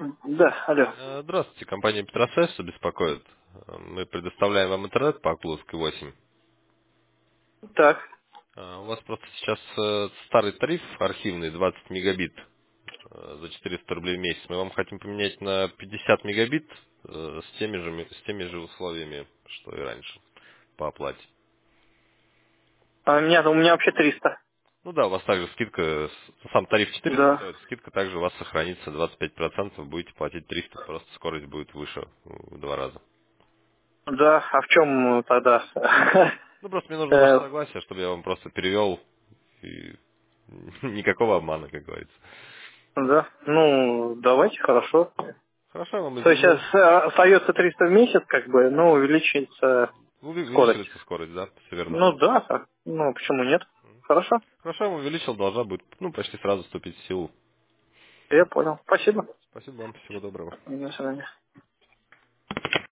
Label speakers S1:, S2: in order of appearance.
S1: Да, алло.
S2: Здравствуйте, компания Петросесса беспокоит. Мы предоставляем вам интернет по Окуловской 8.
S1: Так.
S2: У вас просто сейчас старый тариф архивный, 20 мегабит за 400 рублей в месяц. Мы вам хотим поменять на 50 мегабит с теми же условиями, что и раньше по оплате.
S1: У меня вообще 300.
S2: Ну да, у вас также скидка, сам тариф 400
S1: Да.
S2: стоит, скидка также у вас сохранится 25%, будете платить 300, просто скорость будет выше в 2 раза.
S1: Да, а в чем тогда?
S2: Ну, просто мне нужно ваше
S1: Э,
S2: согласие, чтобы я вам просто перевел. И никакого обмана, как говорится.
S1: Да. Ну, давайте, хорошо.
S2: Хорошо, я вам
S1: То есть сейчас
S2: изменил.
S1: остается 300 в месяц, как бы, ну, увеличится скорость.
S2: Увеличивается скорость, да? Все верно.
S1: Ну, да. Ну, почему нет? Хорошо.
S2: Хорошо, я вам увеличил, должна будет, почти сразу вступить в силу.
S1: Я понял. Спасибо.
S2: Спасибо вам, всего доброго.
S1: До свидания.